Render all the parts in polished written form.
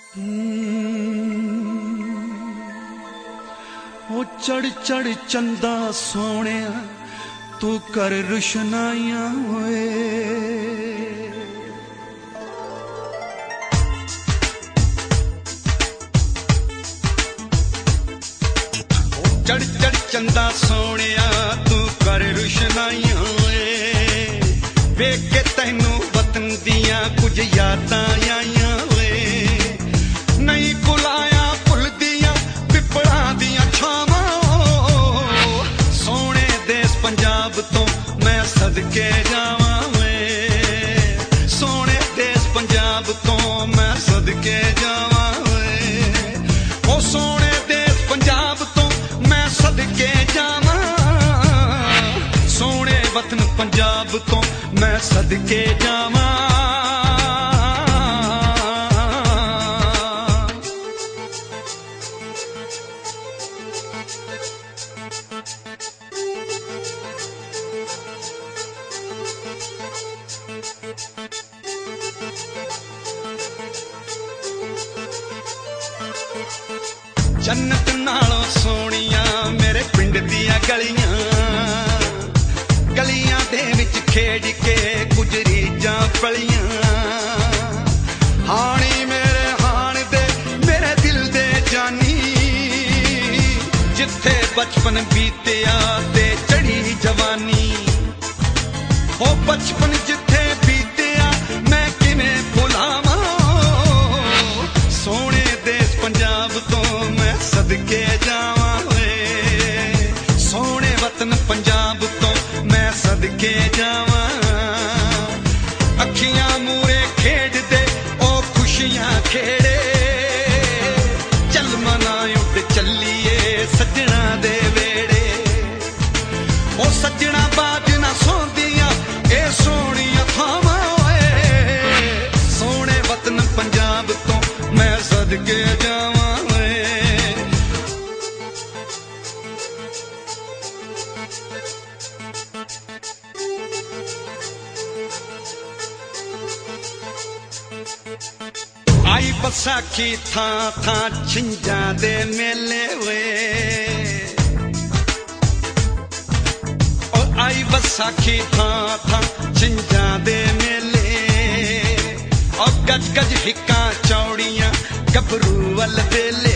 ओ चढ़ चढ़ चंदा सोने तू कर रुशनाइयां होए। चढ़ चढ़ चंदा सोने तू कर रुशनाइयां होए। वेख के तैनू वतन दियां कुछ यादां आइयां होए। नहीं कुलाया भुल दियां पिपड़ा दियां छावां। सोने देश पंजाब तो मैं सदके जावां वे। सोने देश पंजाब तो मैं सदके जावां वे। ओ सोने देश पंजाब तो मैं सदके जावां। सोने वतन पंजाब तो मैं सदके जावां। जन्नत नालों सोनिया मेरे पिंड दियां गलियां। गलियां दे विच खेड के कुछ रीजां पलियां। हानी मेरे हान दे मेरे दिल दे जानी। जिथे बचपन बीतिया ते चढ़ी जवानी। ओ बचपन जिथे बीतिया मैं किवें भुलावां। सोने देश पंजाब तो मैं सदके जावां वे। सोने वतन पंजाब तो मैं सदके जावां। अखियां मूरे खेड दे ओ खुशियां खेड़े। चल मना उठ चलिए सजना दे वेड़े। ओ सजना बाज ना सोंदियां ए सोनिया थावां ओए। सोने वतन पंजाब तो मैं सदके जावां वे। आई बसाखी थां थां छिंजां दे मेले वे। ओ आई बसाखी थां थां छिंजां दे मेले। और गज गज हिक्कां चौड़ियां गभरू वल वेले।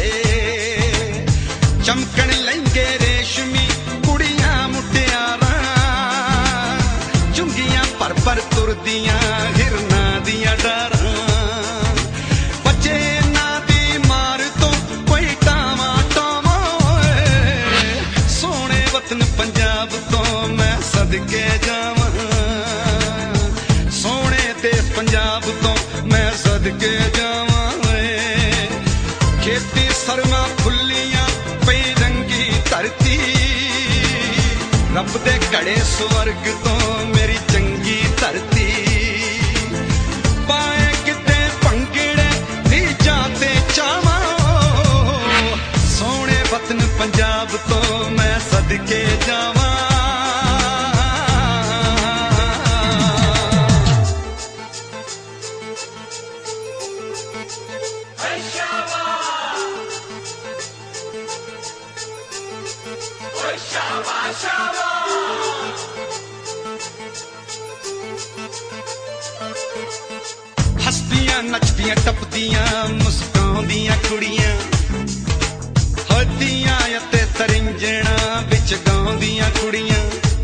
चमकन लहंगे रेशमी कुड़ियां मुटियारां। चुंगियां पर पर तुरदियां हिरना दियां डारां। बचे ना दी मार तो कोई टावा टावा। सोने वतन पंजाब तो मैं सदके जावां। सोने देश पंजाब तो मैं सदके जावां। खेती सरना फुल्लियां पई रंगी धरती। रब दे घड़े स्वर्ग तो मेरी चंगी धरती। पाए किते भंगड़े रीजां ते चावां। सोने वतन पंजाब तो मैं सदके जावां। हसदियां नचदियां टपदियां मुस्काउंदियां कुड़ियां। हदियां ते तरिंजणा बिच गाउंदियां कुड़ियां।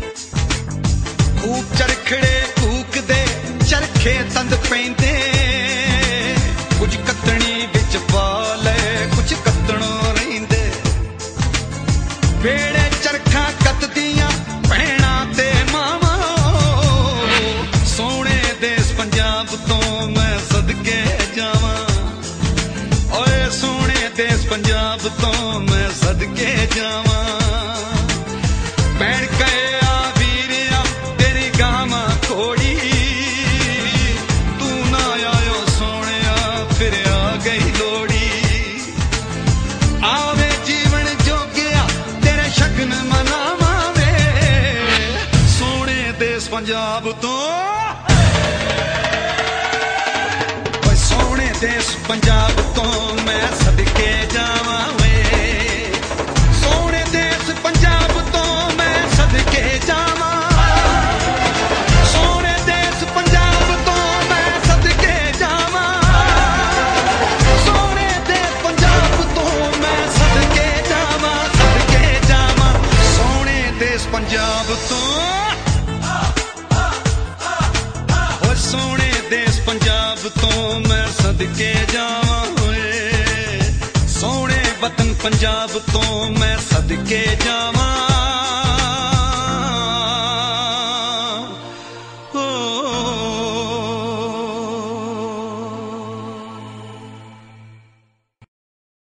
खूब चरखड़े कूकदे चरखे तंद पैंदे। कुछ कतनी बिच पा ले कुछ कतणों रहिंदे। वेड़े चरखा कतदियां भैणां ते मावां। सोने देश पंजाब तो मैं सदके जावां। ओए सोने देश पंजाब तो मैं सदके जावां। भैण कहे आ वीरिया तेरी गावां कोड़ी। तू ना आयो सोनिया फिर आ गई लोड़ी। आवे जीवन जोगिया तेरे शगन मनावां वे। सोने देश पंजाब तो सोने ਦੇਸ ਪੰਜਾਬ ਤੋਂ ਮੈਂ ਸਦਕੇ ਜਾਵਾਂ ਵੇ ਸੋਹਣੇ ਦੇਸ ਪੰਜਾਬ ਤੋਂ ਮੈਂ ਸਦਕੇ ਜਾਵਾਂ ਸੋਹਣੇ ਦੇਸ ਪੰਜਾਬ ਤੋਂ ਮੈਂ ਸਦਕੇ ਜਾਵਾਂ ਸੋਹਣੇ ਦੇਸ ਪੰਜਾਬ ਤੋਂ ਮੈਂ ਸਦਕੇ ਜਾਵਾਂ ਸੋਹਣੇ ਦੇਸ ਪੰਜਾਬ ਤੋਂ ਸੋਹਣੇ ਦੇਸ ਪੰਜਾਬ ਤੋਂ ਮੈਂ ਸਦਕੇ ਜਾਵਾਂ ਓਏ ਸੋਹਣੇ ਵਤਨ ਪੰਜਾਬ ਤੋਂ ਮੈਂ ਸਦਕੇ ਜਾਵਾਂ